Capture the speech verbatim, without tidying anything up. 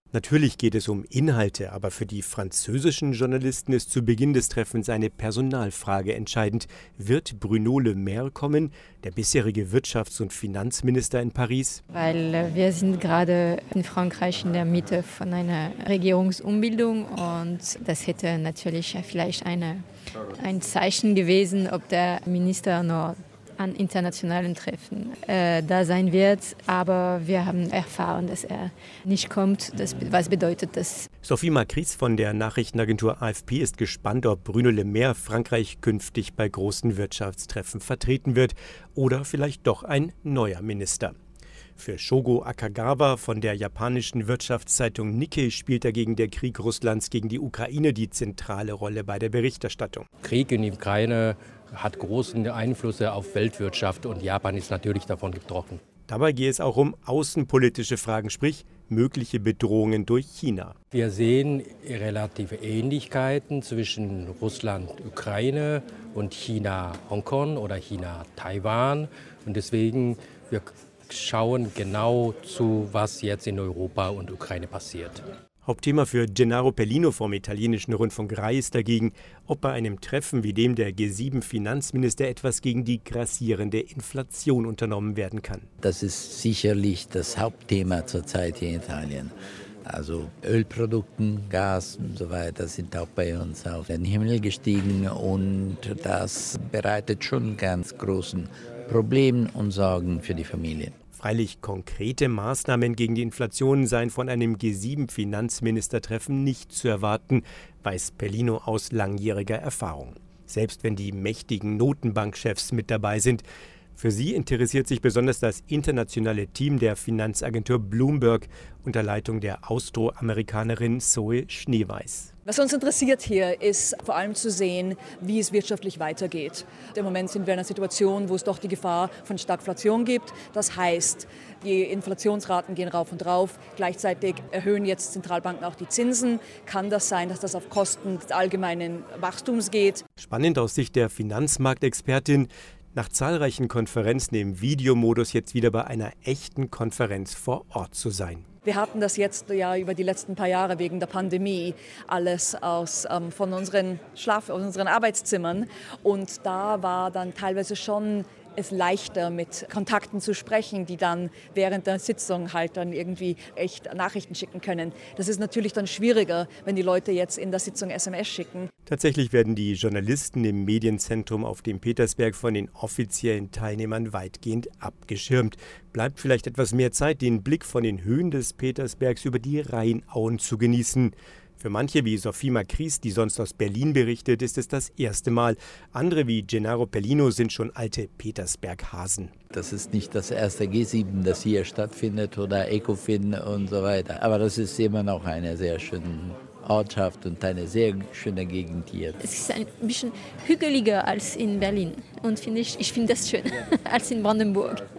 Natürlich geht es um Inhalte, aber für die französischen Journalisten ist zu Beginn des Treffens eine Personalfrage entscheidend. Wird Bruno Le Maire kommen, der bisherige Wirtschafts- und Finanzminister in Paris? Weil wir sind gerade in Frankreich in der Mitte von einer Regierungsumbildung und das hätte natürlich vielleicht eine, ein Zeichen gewesen, ob der Minister noch an internationalen Treffen äh, da sein wird. Aber wir haben erfahren, dass er nicht kommt. Das, was bedeutet das? Sophie Macris von der Nachrichtenagentur A F P ist gespannt, ob Bruno Le Maire Frankreich künftig bei großen Wirtschaftstreffen vertreten wird oder vielleicht doch ein neuer Minister. Für Shogo Akagawa von der japanischen Wirtschaftszeitung Nikkei spielt dagegen der Krieg Russlands gegen die Ukraine die zentrale Rolle bei der Berichterstattung. Krieg in der Ukraine hat großen Einfluss auf Weltwirtschaft und Japan ist natürlich davon betroffen. Dabei geht es auch um außenpolitische Fragen, sprich mögliche Bedrohungen durch China. Wir sehen relative Ähnlichkeiten zwischen Russland, Ukraine und China, Hongkong oder China, Taiwan. Und deswegen wir schauen genau zu, was jetzt in Europa und Ukraine passiert. Hauptthema für Gennaro Pellino vom italienischen Rundfunk Rai ist dagegen, ob bei einem Treffen wie dem der G sieben Finanzminister etwas gegen die grassierende Inflation unternommen werden kann. Das ist sicherlich das Hauptthema zurzeit hier in Italien. Also Ölprodukten, Gas und so weiter sind auch bei uns auf den Himmel gestiegen und das bereitet schon ganz großen Probleme und Sorgen für die Familien. Freilich konkrete Maßnahmen gegen die Inflation seien von einem G sieben Finanzministertreffen nicht zu erwarten, weiß Pellino aus langjähriger Erfahrung. Selbst wenn die mächtigen Notenbankchefs mit dabei sind. Für sie interessiert sich besonders das internationale Team der Finanzagentur Bloomberg unter Leitung der Austroamerikanerin Zoe Schneeweiß. Was uns interessiert hier ist vor allem zu sehen, wie es wirtschaftlich weitergeht. Im Moment sind wir in einer Situation, wo es doch die Gefahr von Stagflation gibt. Das heißt, die Inflationsraten gehen rauf und rauf. Gleichzeitig erhöhen jetzt Zentralbanken auch die Zinsen. Kann das sein, dass das auf Kosten des allgemeinen Wachstums geht? Spannend aus Sicht der Finanzmarktexpertin. Nach zahlreichen Konferenzen im Videomodus jetzt wieder bei einer echten Konferenz vor Ort zu sein. Wir hatten das jetzt ja über die letzten paar Jahre wegen der Pandemie alles aus, ähm, von unseren Schlaf-, aus unseren Arbeitszimmern. Und da war dann teilweise schon es leichter, mit Kontakten zu sprechen, die dann während der Sitzung halt dann irgendwie echt Nachrichten schicken können. Das ist natürlich dann schwieriger, wenn die Leute jetzt in der Sitzung S M S schicken. Tatsächlich werden die Journalisten im Medienzentrum auf dem Petersberg von den offiziellen Teilnehmern weitgehend abgeschirmt. Bleibt vielleicht etwas mehr Zeit, den Blick von den Höhen des Petersbergs über die Rheinauen zu genießen. Für manche wie Sophie Macris, die sonst aus Berlin berichtet, ist es das erste Mal. Andere wie Gennaro Pellino sind schon alte Petersberg-Hasen. Das ist nicht das erste G sieben, das hier stattfindet oder Ecofin und so weiter. Aber das ist immer noch eine sehr schöne Ortschaft und eine sehr schöne Gegend hier. Es ist ein bisschen hügeliger als in Berlin und finde ich, ich finde das schön als in Brandenburg.